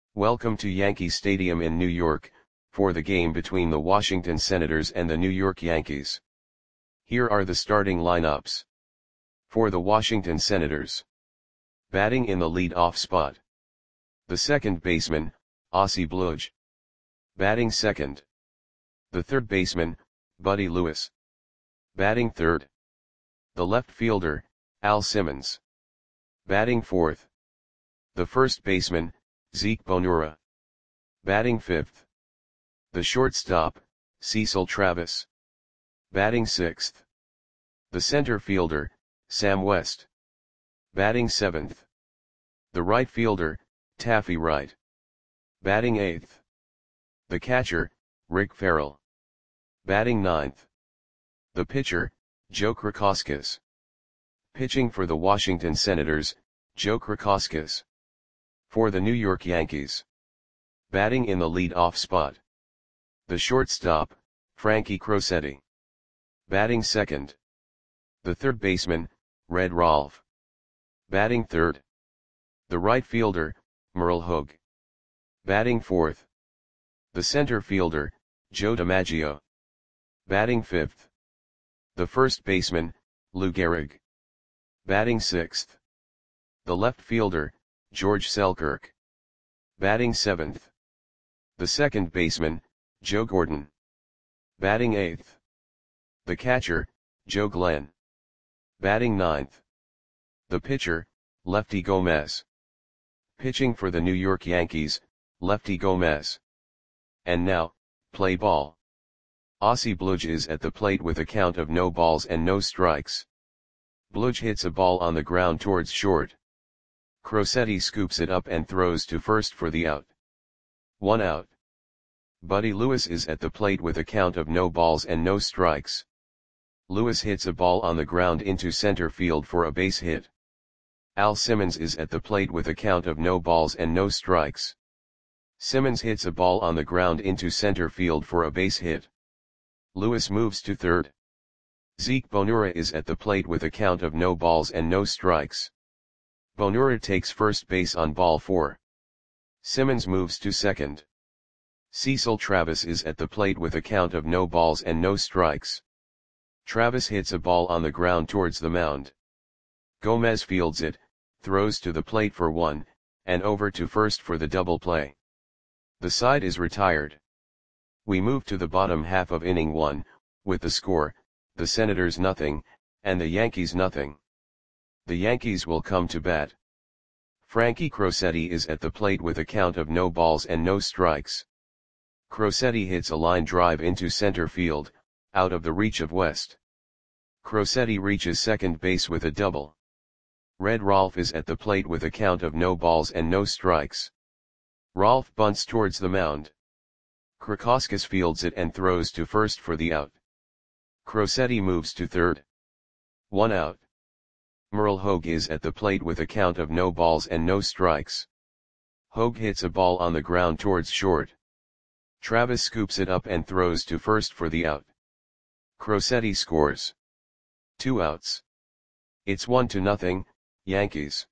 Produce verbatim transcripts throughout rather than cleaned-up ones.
Welcome to Yankee Stadium in New York, for the game between the Washington Senators and the New York Yankees. Here are the starting lineups. For the Washington Senators. Batting in the lead-off spot. The second baseman, Ozzie Bluge. Batting second. The third baseman, Buddy Lewis. Batting third. The left fielder, Al Simmons. Batting fourth. The first baseman, Zeke Bonura. Batting fifth. The shortstop, Cecil Travis. Batting sixth. The center fielder, Sam West. Batting seventh. The right fielder, Taffy Wright. Batting eighth. The catcher, Rick Farrell. Batting ninth. The pitcher, Joe Krakowskis. Pitching for the Washington Senators, Joe Krakowskis. For the New York Yankees. Batting in the lead-off spot. The shortstop, Frankie Crosetti. Batting second. The third baseman, Red Rolfe. Batting third. The right fielder, Merle Hogue. Batting fourth. The center fielder, Joe DiMaggio. Batting fifth. The first baseman, Lou Gehrig. Batting sixth. The left fielder, George Selkirk. Batting seventh. The second baseman, Joe Gordon. Batting eighth. The catcher, Joe Glenn. Batting ninth. The pitcher, Lefty Gomez. Pitching for the New York Yankees, Lefty Gomez. And now, play ball. Ozzie Bluge is at the plate with a count of no balls and no strikes. Bluge hits a ball on the ground towards short. Crosetti scoops it up and throws to first for the out. One out. Buddy Lewis is at the plate with a count of no balls and no strikes. Lewis hits a ball on the ground into center field for a base hit. Al Simmons is at the plate with a count of no balls and no strikes. Simmons hits a ball on the ground into center field for a base hit. Lewis moves to third. Zeke Bonura is at the plate with a count of no balls and no strikes. Bonura takes first base on ball four. Simmons moves to second. Cecil Travis is at the plate with a count of no balls and no strikes. Travis hits a ball on the ground towards the mound. Gomez fields it, throws to the plate for one, and over to first for the double play. The side is retired. We move to the bottom half of inning one, with the score, the Senators nothing, and the Yankees nothing. The Yankees will come to bat. Frankie Crosetti is at the plate with a count of no balls and no strikes. Crosetti hits a line drive into center field, out of the reach of West. Crosetti reaches second base with a double. Red Rolfe is at the plate with a count of no balls and no strikes. Rolfe bunts towards the mound. Krakowskis fields it and throws to first for the out. Crosetti moves to third. One out. Merle Hogue is at the plate with a count of no balls and no strikes. Hogue hits a ball on the ground towards short. Travis scoops it up and throws to first for the out. Crosetti scores. Two outs. It's one to nothing, Yankees.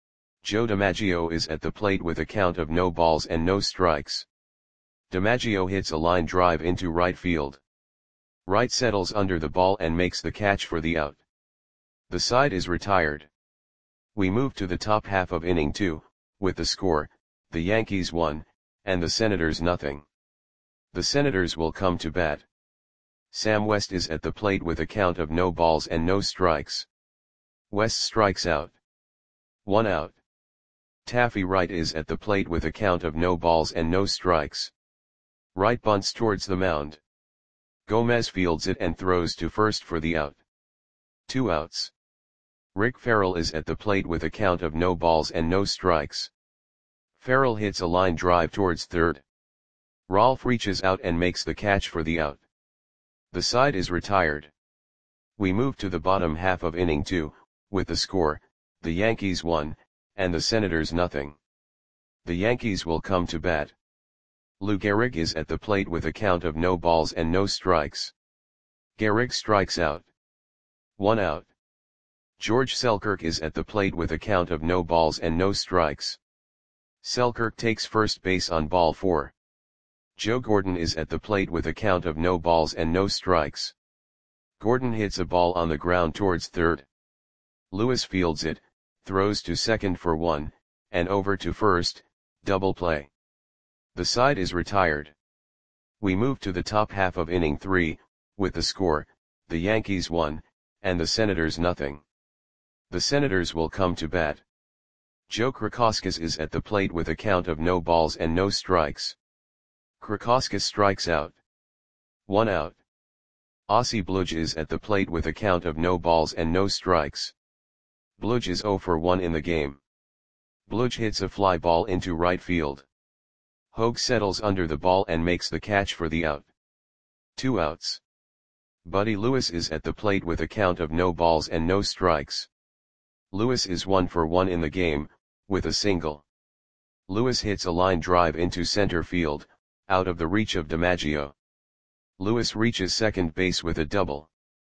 Joe DiMaggio is at the plate with a count of no balls and no strikes. DiMaggio hits a line drive into right field. Wright settles under the ball and makes the catch for the out. The side is retired. We move to the top half of inning two, with the score, the Yankees one, and the Senators nothing. The Senators will come to bat. Sam West is at the plate with a count of no balls and no strikes. West strikes out. One out. Taffy Wright is at the plate with a count of no balls and no strikes. Wright bunts towards the mound. Gomez fields it and throws to first for the out. Two outs. Rick Farrell is at the plate with a count of no balls and no strikes. Farrell hits a line drive towards third. Rolfe reaches out and makes the catch for the out. The side is retired. We move to the bottom half of inning two, with the score, the Yankees one, and the Senators nothing. The Yankees will come to bat. Lou Gehrig is at the plate with a count of no balls and no strikes. Gehrig strikes out. One out. George Selkirk is at the plate with a count of no balls and no strikes. Selkirk takes first base on ball four. Joe Gordon is at the plate with a count of no balls and no strikes. Gordon hits a ball on the ground towards third. Lewis fields it, throws to second for one, and over to first, double play. The side is retired. We move to the top half of inning three, with the score, the Yankees one, and the Senators nothing. The Senators will come to bat. Joe Krakoskas is at the plate with a count of no balls and no strikes. Krakoskas strikes out. One out. Ossie Bludge is at the plate with a count of no balls and no strikes. Bludge is zero for one in the game. Bludge hits a fly ball into right field. Hogue settles under the ball and makes the catch for the out. Two outs. Buddy Lewis is at the plate with a count of no balls and no strikes. Lewis is one for one in the game, with a single. Lewis hits a line drive into center field, out of the reach of DiMaggio. Lewis reaches second base with a double.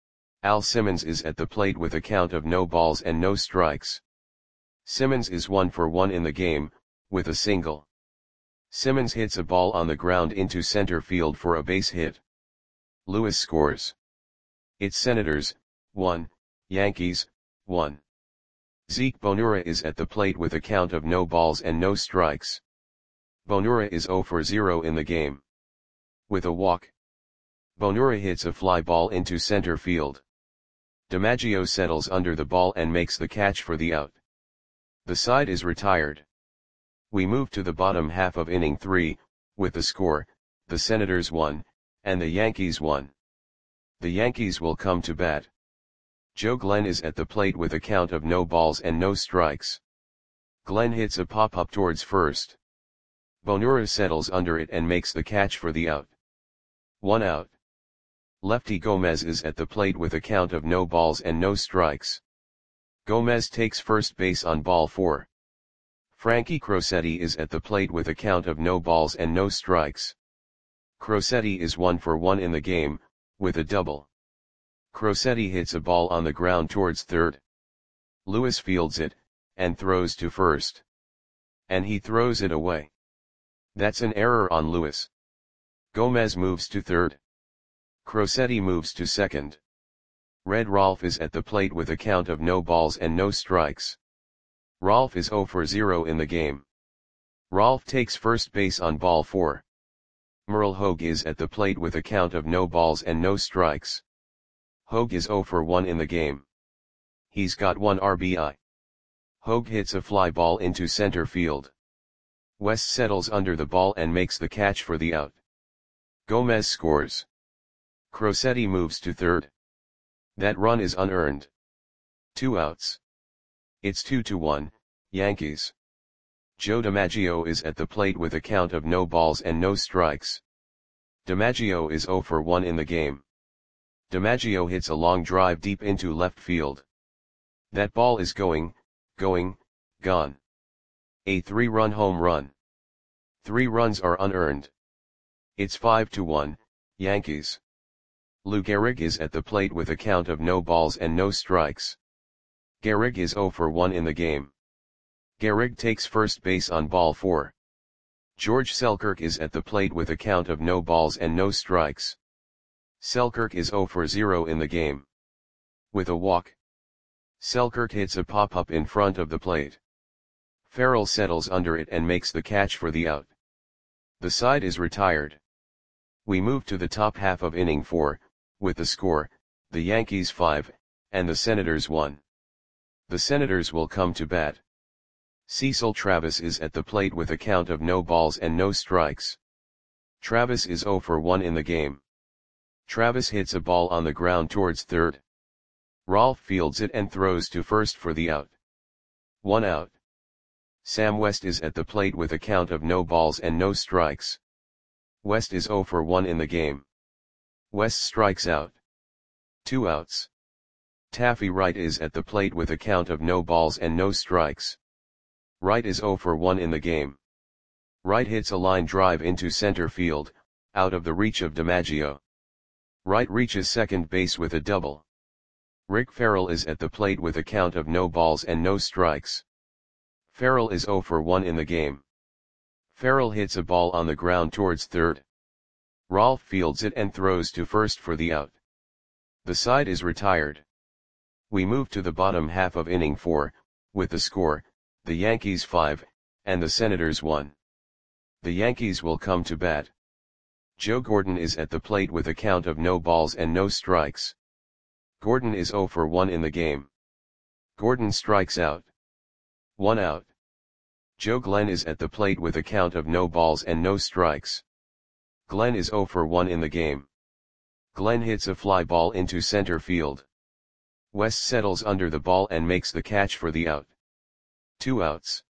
Al Simmons is at the plate with a count of no balls and no strikes. Simmons is one for one in the game, with a single. Simmons hits a ball on the ground into center field for a base hit. Lewis scores. It's Senators, one, Yankees, one. Zeke Bonura is at the plate with a count of no balls and no strikes. Bonura is zero for zero in the game. With a walk. Bonura hits a fly ball into center field. DiMaggio settles under the ball and makes the catch for the out. The side is retired. We move to the bottom half of inning three, with the score, the Senators one, and the Yankees one. The Yankees will come to bat. Joe Glenn is at the plate with a count of no balls and no strikes. Glenn hits a pop-up towards first. Bonura settles under it and makes the catch for the out. One out. Lefty Gomez is at the plate with a count of no balls and no strikes. Gomez takes first base on ball four. Frankie Crosetti is at the plate with a count of no balls and no strikes. Crosetti is one for one in the game, with a double. Crosetti hits a ball on the ground towards third. Lewis fields it, and throws to first. And he throws it away. That's an error on Lewis. Gomez moves to third. Crosetti moves to second. Red Rolfe is at the plate with a count of no balls and no strikes. Rolfe is zero for zero in the game. Rolfe takes first base on ball four. Merle Hogue is at the plate with a count of no balls and no strikes. Hogue is zero for one in the game. He's got one R B I. Hogue hits a fly ball into center field. West settles under the ball and makes the catch for the out. Gomez scores. Crosetti moves to third. That run is unearned. Two outs. It's two to one, Yankees. Joe DiMaggio is at the plate with a count of no balls and no strikes. DiMaggio is zero for one in the game. DiMaggio hits a long drive deep into left field. That ball is going, going, gone. A three-run home run. Three runs are unearned. It's five to one, Yankees. Lou Gehrig is at the plate with a count of no balls and no strikes. Gehrig is zero for one in the game. Gehrig takes first base on ball four. George Selkirk is at the plate with a count of no balls and no strikes. Selkirk is zero for zero in the game. With a walk. Selkirk hits a pop-up in front of the plate. Farrell settles under it and makes the catch for the out. The side is retired. We move to the top half of inning four, with the score, the Yankees five, and the Senators one. The Senators will come to bat. Cecil Travis is at the plate with a count of no balls and no strikes. Travis is zero for one in the game. Travis hits a ball on the ground towards third. Rolfe fields it and throws to first for the out. One out. Sam West is at the plate with a count of no balls and no strikes. West is zero for one in the game. West strikes out. Two outs. Taffy Wright is at the plate with a count of no balls and no strikes. Wright is zero for one in the game. Wright hits a line drive into center field, out of the reach of DiMaggio. Wright reaches second base with a double. Rick Farrell is at the plate with a count of no balls and no strikes. Farrell is zero for one in the game. Farrell hits a ball on the ground towards third. Rolfe fields it and throws to first for the out. The side is retired. We move to the bottom half of inning four, with the score, the Yankees five, and the Senators one. The Yankees will come to bat. Joe Gordon is at the plate with a count of no balls and no strikes. Gordon is oh for one in the game. Gordon strikes out. One out. Joe Glenn is at the plate with a count of no balls and no strikes. Glenn is oh for one in the game. Glenn hits a fly ball into center field. West settles under the ball and makes the catch for the out. Two outs.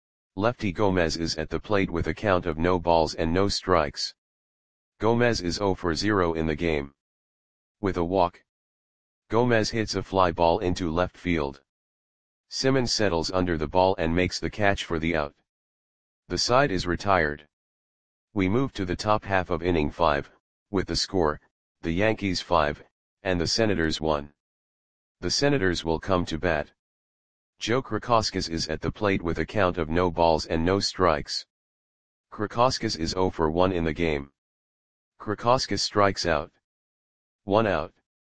Lefty Gomez is at the plate with a count of no balls and no strikes. Gomez is oh for zero in the game. With a walk. Gomez hits a fly ball into left field. Simmons settles under the ball and makes the catch for the out. The side is retired. We move to the top half of inning five, with the score, the Yankees five, and the Senators one. The Senators will come to bat. Joe Krakowskis is at the plate with a count of no balls and no strikes. Krakowskis is oh for one in the game. Krakowskis strikes out. One out.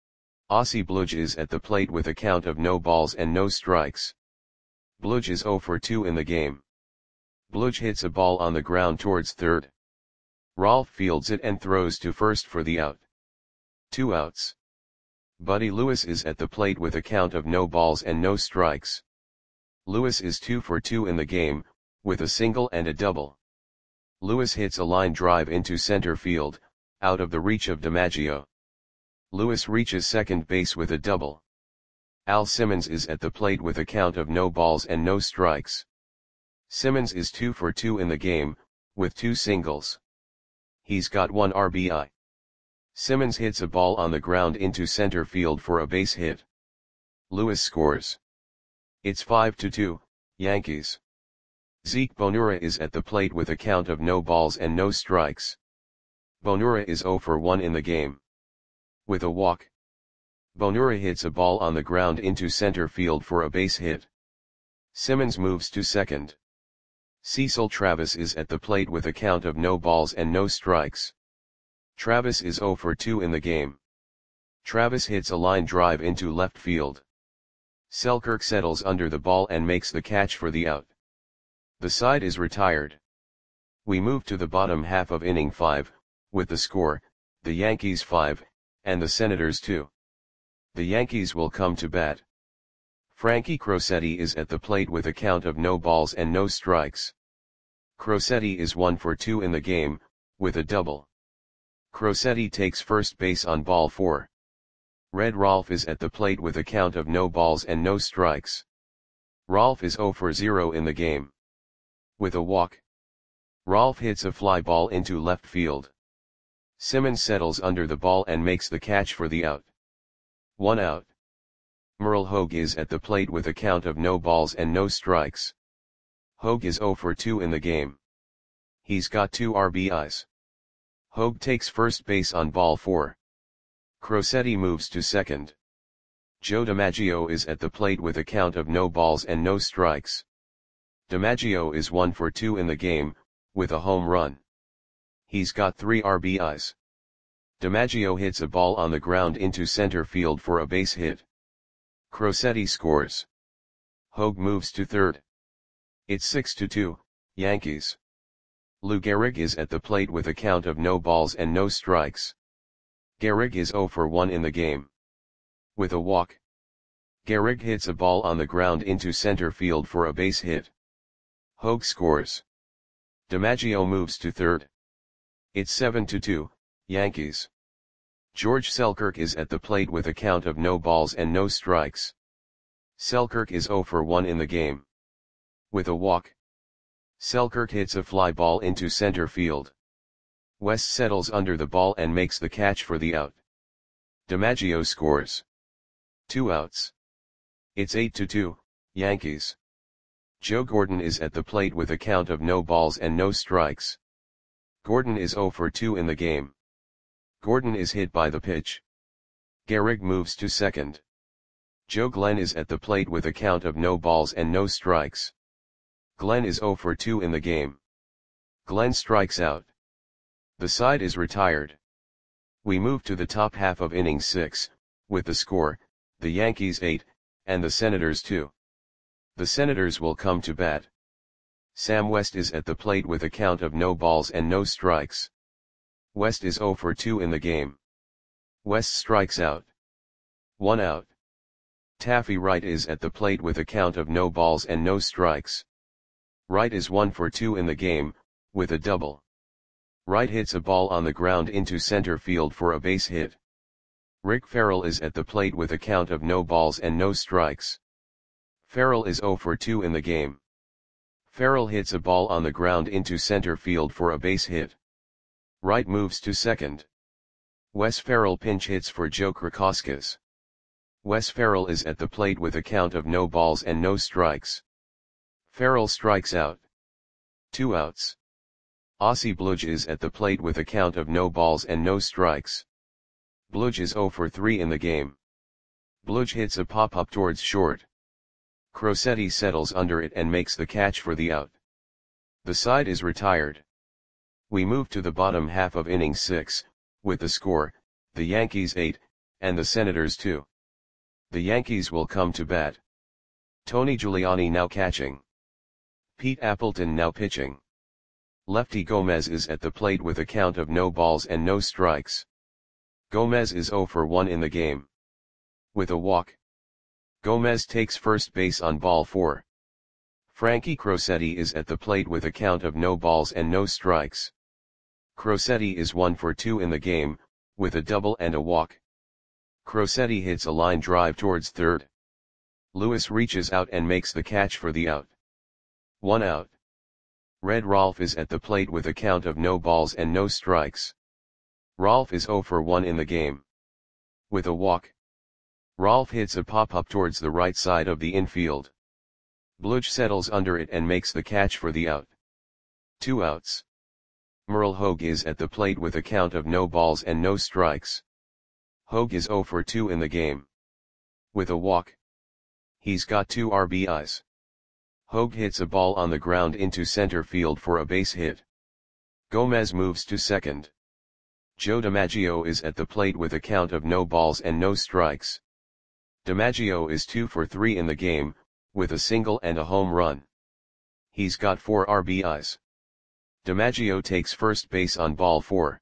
Ossie Bludge is at the plate with a count of no balls and no strikes. Bludge is oh for two in the game. Bludge hits a ball on the ground towards third. Rolfe fields it and throws to first for the out. Two outs. Buddy Lewis is at the plate with a count of no balls and no strikes. Lewis is two for two in the game, with a single and a double. Lewis hits a line drive into center field, out of the reach of DiMaggio. Lewis reaches second base with a double. Al Simmons is at the plate with a count of no balls and no strikes. Simmons is two for two in the game, with two singles. He's got one R B I. Simmons hits a ball on the ground into center field for a base hit. Lewis scores. It's five to two, Yankees. Zeke Bonura is at the plate with a count of no balls and no strikes. Bonura is oh for one in the game. With a walk. Bonura hits a ball on the ground into center field for a base hit. Simmons moves to second. Cecil Travis is at the plate with a count of no balls and no strikes. Travis is oh for two in the game. Travis hits a line drive into left field. Selkirk settles under the ball and makes the catch for the out. The side is retired. We move to the bottom half of inning five, with the score, the Yankees five, and the Senators two. The Yankees will come to bat. Frankie Crosetti is at the plate with a count of no balls and no strikes. Crosetti is one for two in the game, with a double. Crosetti takes first base on ball four. Red Rolfe is at the plate with a count of no balls and no strikes. Rolfe is oh for zero in the game. With a walk. Rolfe hits a fly ball into left field. Simmons settles under the ball and makes the catch for the out. One out. Merle Hogue is at the plate with a count of no balls and no strikes. Hogue is oh for two in the game. He's got two R B Is. Hogue takes first base on ball four. Crosetti moves to second. Joe DiMaggio is at the plate with a count of no balls and no strikes. DiMaggio is one for two in the game, with a home run. He's got three R B Is. DiMaggio hits a ball on the ground into center field for a base hit. Crosetti scores. Hogue moves to third. It's six to two, Yankees. Lou Gehrig is at the plate with a count of no balls and no strikes. Gehrig is oh for one in the game. With a walk. Gehrig hits a ball on the ground into center field for a base hit. Hogue scores. DiMaggio moves to third. It's seven to two, Yankees. George Selkirk is at the plate with a count of no balls and no strikes. Selkirk is oh for one in the game. With a walk. Selkirk hits a fly ball into center field. West settles under the ball and makes the catch for the out. DiMaggio scores. Two outs. It's eight to two, Yankees. Joe Gordon is at the plate with a count of no balls and no strikes. Gordon is oh for two in the game. Gordon is hit by the pitch. Gehrig moves to second. Joe Glenn is at the plate with a count of no balls and no strikes. Glenn is oh for two in the game. Glenn strikes out. The side is retired. We move to the top half of inning six, with the score, the Yankees eight, and the Senators two. The Senators will come to bat. Sam West is at the plate with a count of no balls and no strikes. West is oh for two in the game. West strikes out. One out. Taffy Wright is at the plate with a count of no balls and no strikes. Wright is one for two in the game, with a double. Wright hits a ball on the ground into center field for a base hit. Rick Farrell is at the plate with a count of no balls and no strikes. Farrell is oh for two in the game. Farrell hits a ball on the ground into center field for a base hit. Wright moves to second. Wes Farrell pinch hits for Joe Krakoskas. Wes Farrell is at the plate with a count of no balls and no strikes. Farrell strikes out. Two outs. Ossie Bludge is at the plate with a count of no balls and no strikes. Bludge is oh for three in the game. Bludge hits a pop-up towards short. Crosetti settles under it and makes the catch for the out. The side is retired. We move to the bottom half of inning six, with the score, the Yankees eight, and the Senators two. The Yankees will come to bat. Tony Giuliani now catching. Pete Appleton now pitching. Lefty Gomez is at the plate with a count of no balls and no strikes. Gomez is oh for one in the game. With a walk. Gomez takes first base on ball four. Frankie Crosetti is at the plate with a count of no balls and no strikes. Crosetti is one for two in the game, with a double and a walk. Crosetti hits a line drive towards third. Lewis reaches out and makes the catch for the out. One out. Red Rolfe is at the plate with a count of no balls and no strikes. Rolfe is oh for one in the game. With a walk. Rolfe hits a pop-up towards the right side of the infield. Bludge settles under it and makes the catch for the out. Two outs. Merle Hogue is at the plate with a count of no balls and no strikes. Hogue is oh for two in the game. With a walk. He's got two R B Is. Hogue hits a ball on the ground into center field for a base hit. Gomez moves to second. Joe DiMaggio is at the plate with a count of no balls and no strikes. DiMaggio is two for three in the game, with a single and a home run. He's got four R B Is. DiMaggio takes first base on ball four.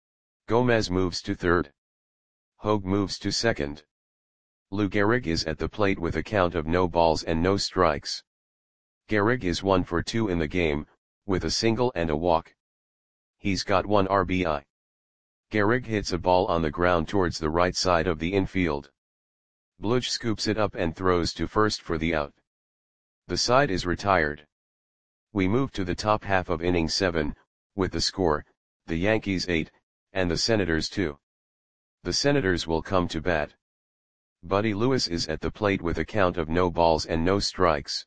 Gomez moves to third. Hogue moves to second. Lou Gehrig is at the plate with a count of no balls and no strikes. Gehrig is one for two in the game, with a single and a walk. He's got one R B I. Gehrig hits a ball on the ground towards the right side of the infield. Bludge scoops it up and throws to first for the out. The side is retired. We move to the top half of inning seven, with the score, the Yankees eight, and the Senators two. The Senators will come to bat. Buddy Lewis is at the plate with a count of no balls and no strikes.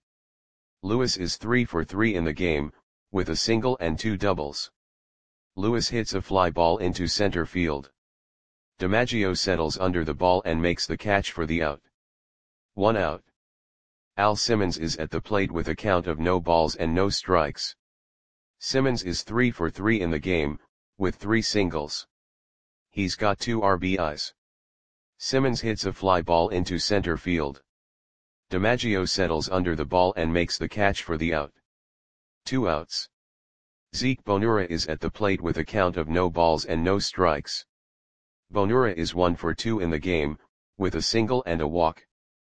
Lewis is three for three in the game, with a single and two doubles. Lewis hits a fly ball into center field. DiMaggio settles under the ball and makes the catch for the out. One out. Al Simmons is at the plate with a count of no balls and no strikes. Simmons is three for three in the game, with three singles. He's got two R B Is. Simmons hits a fly ball into center field. DiMaggio settles under the ball and makes the catch for the out. Two outs. Zeke Bonura is at the plate with a count of no balls and no strikes. Bonura is one for two in the game, with a single and a walk.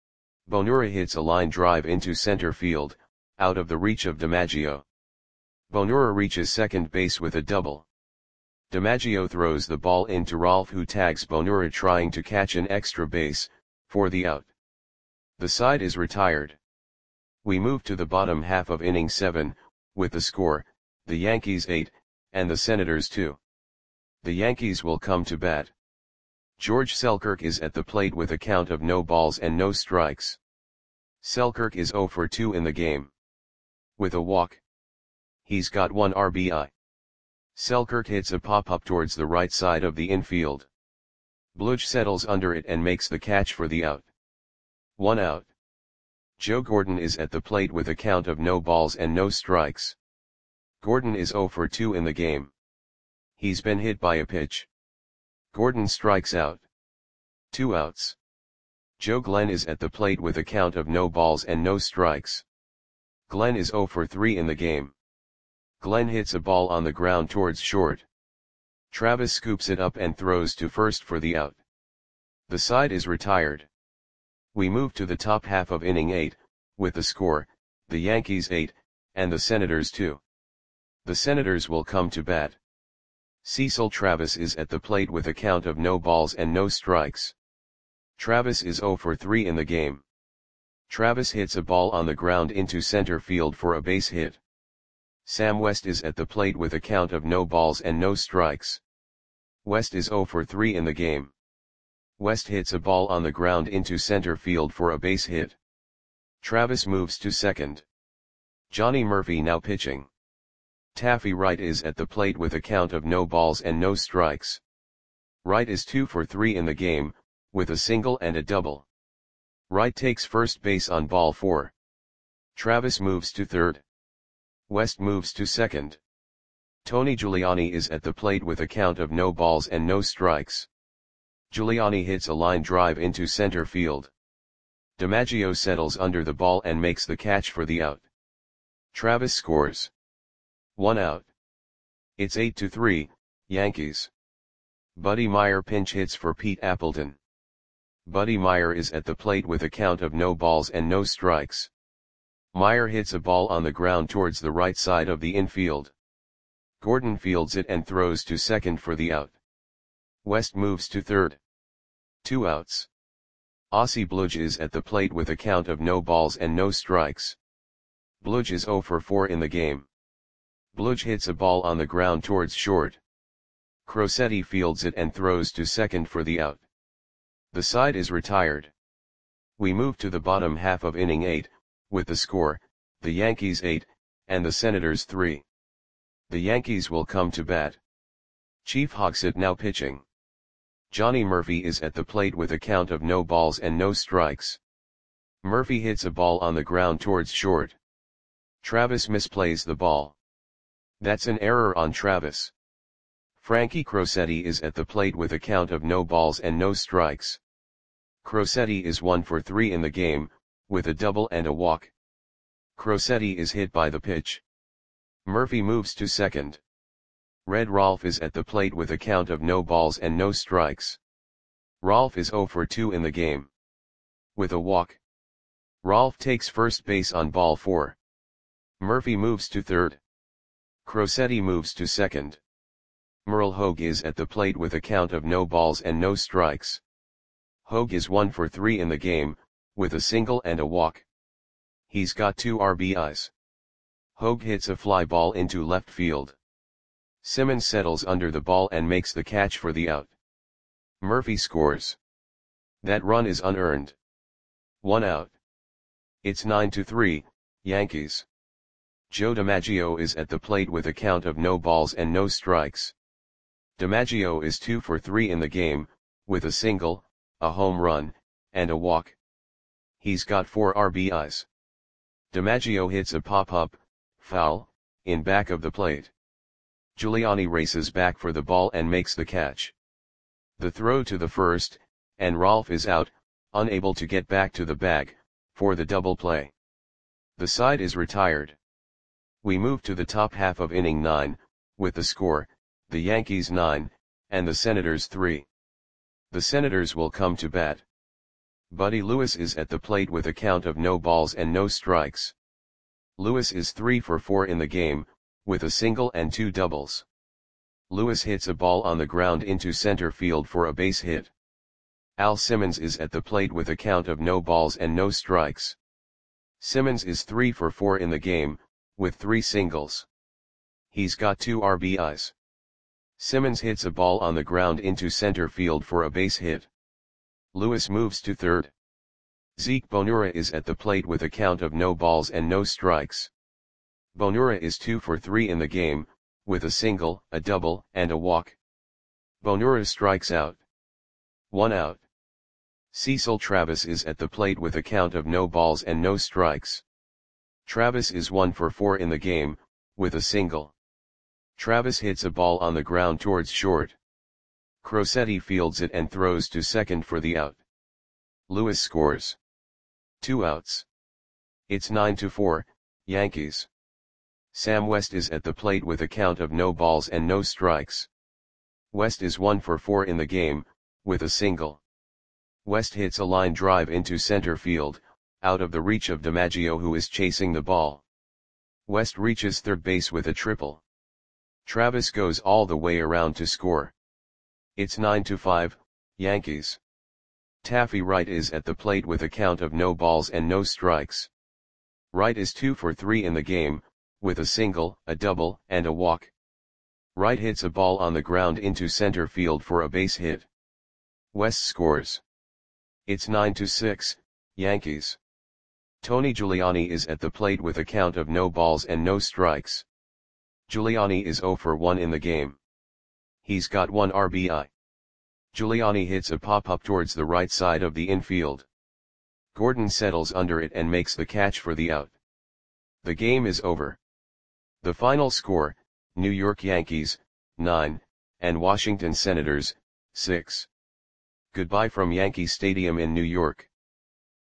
Bonura hits a line drive into center field, out of the reach of DiMaggio. Bonura reaches second base with a double. DiMaggio throws the ball into Rolfe, who tags Bonura trying to catch an extra base, for the out. The side is retired. We move to the bottom half of inning seven, with the score, the Yankees eight, and the Senators two. The Yankees will come to bat. George Selkirk is at the plate with a count of no balls and no strikes. Selkirk is oh for two in the game. With a walk. He's got one R B I. Selkirk hits a pop-up towards the right side of the infield. Bludge settles under it and makes the catch for the out. One out. Joe Gordon is at the plate with a count of no balls and no strikes. Gordon is zero for two in the game. He's been hit by a pitch. Gordon strikes out. Two outs. Joe Glenn is at the plate with a count of no balls and no strikes. Glenn is zero for three in the game. Glenn hits a ball on the ground towards short. Travis scoops it up and throws to first for the out. The side is retired. We move to the top half of inning eight, with the score, the Yankees eight, and the Senators two. The Senators will come to bat. Cecil Travis is at the plate with a count of no balls and no strikes. Travis is zero for three in the game. Travis hits a ball on the ground into center field for a base hit. Sam West is at the plate with a count of no balls and no strikes. West is zero for three in the game. West hits a ball on the ground into center field for a base hit. Travis moves to second. Johnny Murphy now pitching. Taffy Wright is at the plate with a count of no balls and no strikes. Wright is two for three in the game, with a single and a double. Wright takes first base on ball four. Travis moves to third. West moves to second. Tony Giuliani is at the plate with a count of no balls and no strikes. Giuliani hits a line drive into center field. DiMaggio settles under the ball and makes the catch for the out. Travis scores. One out. It's eight to three, Yankees. Buddy Meyer pinch hits for Pete Appleton. Buddy Meyer is at the plate with a count of no balls and no strikes. Meyer hits a ball on the ground towards the right side of the infield. Gordon fields it and throws to second for the out. West moves to third. Two outs. Ossie Bludge is at the plate with a count of no balls and no strikes. Bludge is zero for four in the game. Bludge hits a ball on the ground towards short. Crosetti fields it and throws to second for the out. The side is retired. We move to the bottom half of inning eight, with the score, the Yankees eight, and the Senators three. The Yankees will come to bat. Chief Hogsett now pitching. Johnny Murphy is at the plate with a count of no balls and no strikes. Murphy hits a ball on the ground towards short. Travis misplays the ball. That's an error on Travis. Frankie Crosetti is at the plate with a count of no balls and no strikes. Crosetti is one for three in the game, with a double and a walk. Crosetti is hit by the pitch. Murphy moves to second. Red Rolfe is at the plate with a count of no balls and no strikes. Rolfe is zero for two in the game. With a walk. Rolfe takes first base on ball four. Murphy moves to third. Crosetti moves to second. Merle Hogue is at the plate with a count of no balls and no strikes. Hogue is one for three in the game, with a single and a walk. He's got two R B Is. Hogue hits a fly ball into left field. Simmons settles under the ball and makes the catch for the out. Murphy scores. That run is unearned. One out. It's nine to three, Yankees. Joe DiMaggio is at the plate with a count of no balls and no strikes. DiMaggio is two for three in the game, with a single, a home run, and a walk. He's got four R B Is. DiMaggio hits a pop-up, foul, in back of the plate. Giuliani races back for the ball and makes the catch. The throw to the first, and Rolfe is out, unable to get back to the bag, for the double play. The side is retired. We move to the top half of inning nine, with the score, the Yankees nine, and the Senators three. The Senators will come to bat. Buddy Lewis is at the plate with a count of no balls and no strikes. Lewis is three for four in the game, with a single and two doubles. Lewis hits a ball on the ground into center field for a base hit. Al Simmons is at the plate with a count of no balls and no strikes. Simmons is three for four in the game, with three singles. He's got two R B Is. Simmons hits a ball on the ground into center field for a base hit. Lewis moves to third. Zeke Bonura is at the plate with a count of no balls and no strikes. Bonura is two for three in the game, with a single, a double, and a walk. Bonura strikes out. One out. Cecil Travis is at the plate with a count of no balls and no strikes. Travis is one for four in the game, with a single. Travis hits a ball on the ground towards short. Crosetti fields it and throws to second for the out. Lewis scores. Two outs. It's nine to four, Yankees. Sam West is at the plate with a count of no balls and no strikes. West is one for four in the game, with a single. West hits a line drive into center field, out of the reach of DiMaggio, who is chasing the ball. West reaches third base with a triple. Travis goes all the way around to score. It's nine to five, Yankees. Taffy Wright is at the plate with a count of no balls and no strikes. Wright is two for three in the game, with a single, a double, and a walk. Wright hits a ball on the ground into center field for a base hit. West scores. It's nine to six, Yankees. Tony Giuliani is at the plate with a count of no balls and no strikes. Giuliani is zero for one in the game. He's got one R B I. Giuliani hits a pop-up towards the right side of the infield. Gordon settles under it and makes the catch for the out. The game is over. The final score, New York Yankees, nine, and Washington Senators, six. Goodbye from Yankee Stadium in New York.